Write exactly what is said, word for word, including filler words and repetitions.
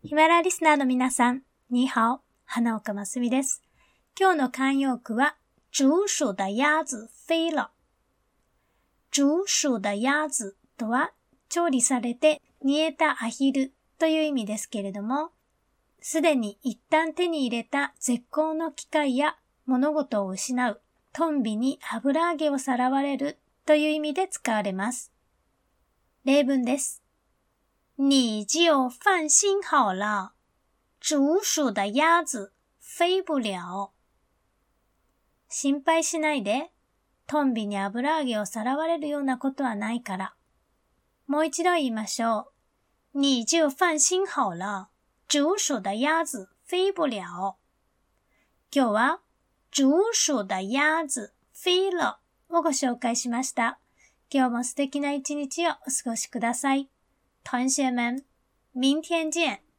ヒマラリスナーの皆さん、にハオ、花岡真澄です。今日の慣用句は、煮熟的鸭子飛了。煮熟的鸭子とは、調理されて煮えたアヒルという意味ですけれども、すでに一旦手に入れた絶好の機会や物事を失う、トンビに油揚げをさらわれるという意味で使われます。例文です。你就放心好了，煮熟的鸭子飛不了。心配しないで、トンビに油揚げをさらわれるようなことはないから。もう一度言いましょう。你就放心好了，煮熟的鸭子飛不了。今日は、煮熟的鸭子飛了をご紹介しました。今日も素敵な一日をお過ごしください。同学们，明天见。